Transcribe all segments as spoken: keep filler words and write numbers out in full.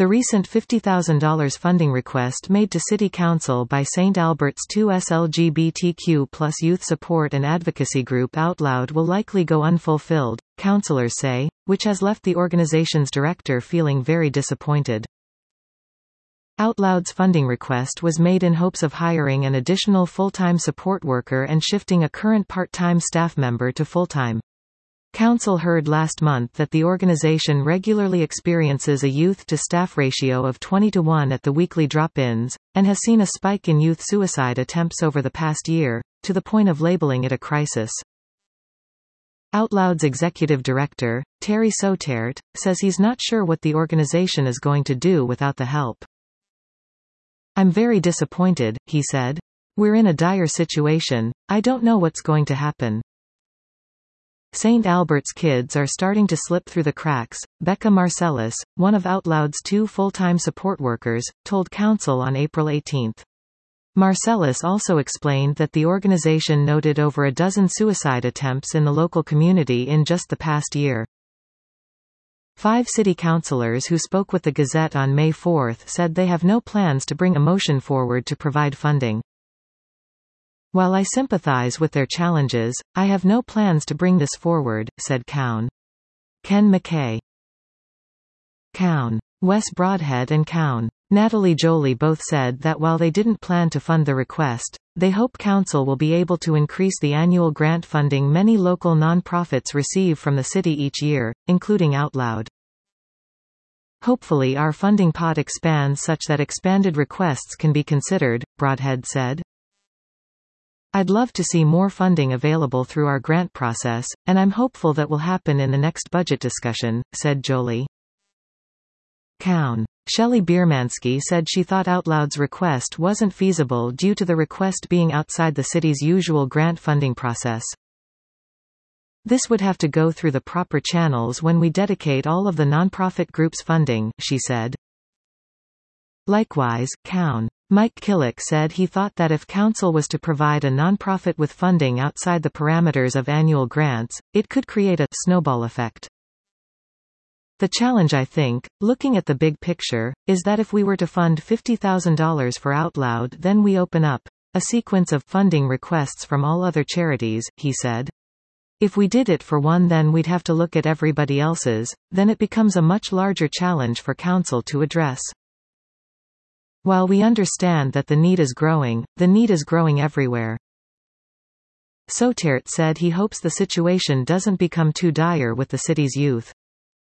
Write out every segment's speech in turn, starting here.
The recent fifty thousand dollars funding request made to City Council by Saint Albert's two L G B T Q plus youth support and advocacy group OutLoud will likely go unfulfilled, councillors say, which has left the organization's director feeling very disappointed. OutLoud's funding request was made in hopes of hiring an additional full-time support worker and shifting a current part-time staff member to full-time. Council heard last month that the organization regularly experiences a youth-to-staff ratio of twenty to one at the weekly drop-ins, and has seen a spike in youth suicide attempts over the past year, to the point of labeling it a crisis. OutLoud's executive director, Terry Soetert, says he's not sure what the organization is going to do without the help. "I'm very disappointed," he said. "We're in a dire situation. I don't know what's going to happen." Saint Albert's kids are starting to slip through the cracks, Becca Marcellus, one of OutLoud's two full-time support workers, told Council on April eighteenth. Marcellus also explained that the organization noted over a dozen suicide attempts in the local community in just the past year. Five city councillors who spoke with the Gazette on May fourth said they have no plans to bring a motion forward to provide funding. "While I sympathize with their challenges, I have no plans to bring this forward," said Cowan. Ken McKay. Cowan. Wes Broadhead and Cowan. Natalie Jolie both said that while they didn't plan to fund the request, they hope Council will be able to increase the annual grant funding many local non-profits receive from the city each year, including OutLoud. "Hopefully our funding pot expands such that expanded requests can be considered," Broadhead said. "I'd love to see more funding available through our grant process, and I'm hopeful that will happen in the next budget discussion," said Jolie. Cowan. Shelley Biermansky said she thought OutLoud's request wasn't feasible due to the request being outside the city's usual grant funding process. "This would have to go through the proper channels when we dedicate all of the nonprofit group's funding," she said. Likewise, Cowan. Mike Killick said he thought that if Council was to provide a nonprofit with funding outside the parameters of annual grants, it could create a snowball effect. "The challenge, I think, looking at the big picture, is that if we were to fund fifty thousand dollars for OutLoud, then we open up a sequence of funding requests from all other charities," he said. "If we did it for one, then we'd have to look at everybody else's, then it becomes a much larger challenge for Council to address. While we understand that the need is growing, the need is growing everywhere." Soetert said he hopes the situation doesn't become too dire with the city's youth.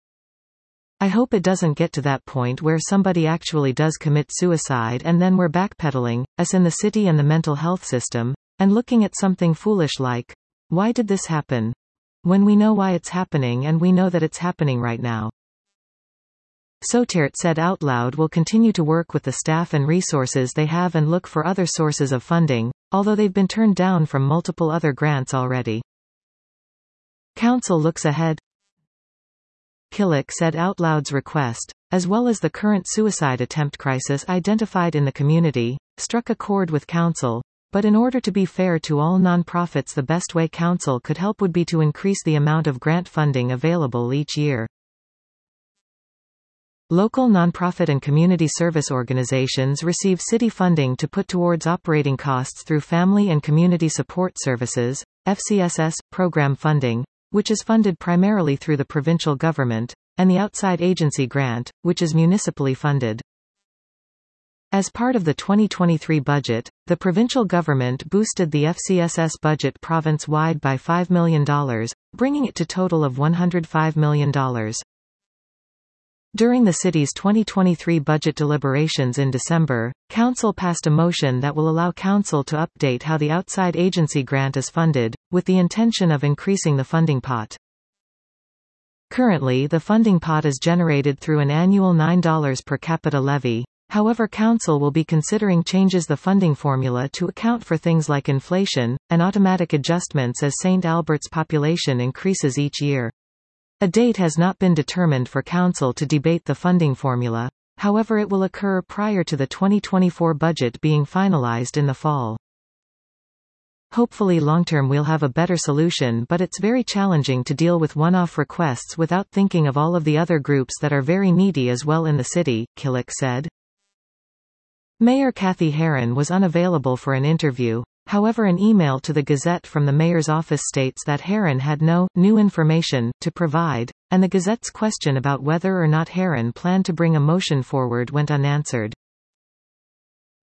"I hope it doesn't get to that point where somebody actually does commit suicide and then we're backpedaling, us in the city and the mental health system, and looking at something foolish like, why did this happen? When we know why it's happening and we know that it's happening right now." Soetert said OutLoud will continue to work with the staff and resources they have and look for other sources of funding, although they've been turned down from multiple other grants already. Council looks ahead. Killick said OutLoud's request, as well as the current suicide attempt crisis identified in the community, struck a chord with Council, but in order to be fair to all nonprofits, the best way Council could help would be to increase the amount of grant funding available each year. Local nonprofit and community service organizations receive city funding to put towards operating costs through Family and Community Support Services, F C S S, program funding, which is funded primarily through the provincial government, and the outside agency grant, which is municipally funded. As part of the twenty twenty-three budget, the provincial government boosted the F C S S budget province-wide by five million dollars, bringing it to total of one hundred five million dollars. During the city's twenty twenty-three budget deliberations in December, Council passed a motion that will allow Council to update how the outside agency grant is funded, with the intention of increasing the funding pot. Currently, the funding pot is generated through an annual nine dollars per capita levy. However, Council will be considering changes the funding formula to account for things like inflation, and automatic adjustments as Saint Albert's population increases each year. A date has not been determined for Council to debate the funding formula, however it will occur prior to the twenty twenty-four budget being finalized in the fall. Hopefully long-term we'll have a better solution, but it's very challenging to deal with one-off requests without thinking of all of the other groups that are very needy as well in the city, Killick said. Mayor Kathy Heron was unavailable for an interview. However, an email to the Gazette from the mayor's office states that Heron had no new information to provide, and the Gazette's question about whether or not Heron planned to bring a motion forward went unanswered.